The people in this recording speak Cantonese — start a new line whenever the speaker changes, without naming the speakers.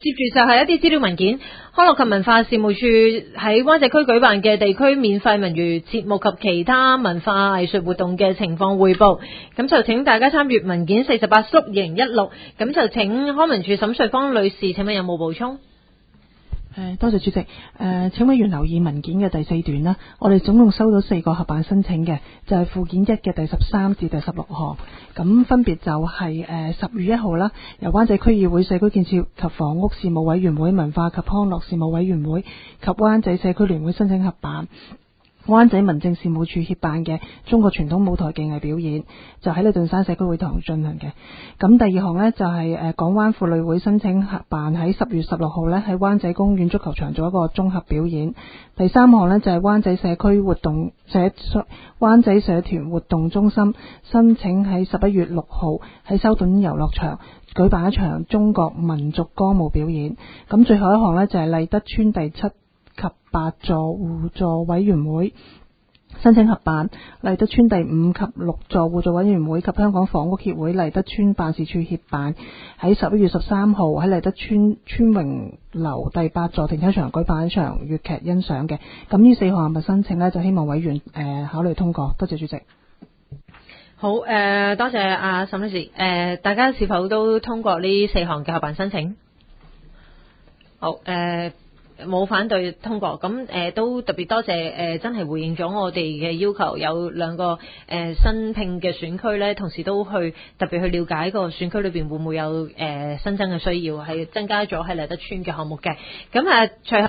接住就係一啲資料文件，康樂及文化事務處喺灣仔區舉辦嘅地區免費文娛節目及其他文化藝術活動嘅情況匯報。咁就請大家參閱文件48/2016。咁就請康文署沈瑞芳女士，請問有冇補充？
多謝主席。請委員留意文件嘅第4段啦。我哋總共收到4個合辦申請嘅，就係附件1嘅第13至第16項。咁分別就係10月1號啦，由灣仔區議會社區建設及房屋事務委員會、文化及康樂事務委員會及灣仔社區聯會申請合辦。灣仔民政事務處協辦嘅中國傳統舞台技藝表演，就喺禮頓山社區會堂進行嘅。咁第2項呢，就係港灣婦女會申請合辦喺10月16號呢，喺灣仔公園足球場做一個綜合表演。第3項呢，就係灣仔社區活動灣仔社團活動中心申請喺11月6號喺修頓遊樂場舉辦一場中國民族歌舞表演。咁最後一項呢，就係麗德邨第7及8座互助委員會申請合辦麗德邨第5及6座互助委員會及香港房屋協會麗德邨辦事處協辦喺11月13號喺麗德邨川榮樓第8座停車場舉辦一場粵劇欣賞嘅。咁呢4項嘅申請呢，就希望委員考慮通過。多謝主席。
好，多謝阿沈女士。大家是否都通過呢4項嘅合辦申請？好，冇反對通過，咁都特別多謝真係回應咗我哋嘅要求，有2個新聘嘅選區咧，同時都去特別去了解個選區裏邊會唔會有新增嘅需要，係增加咗喺麗德邨嘅項目嘅。咁隨後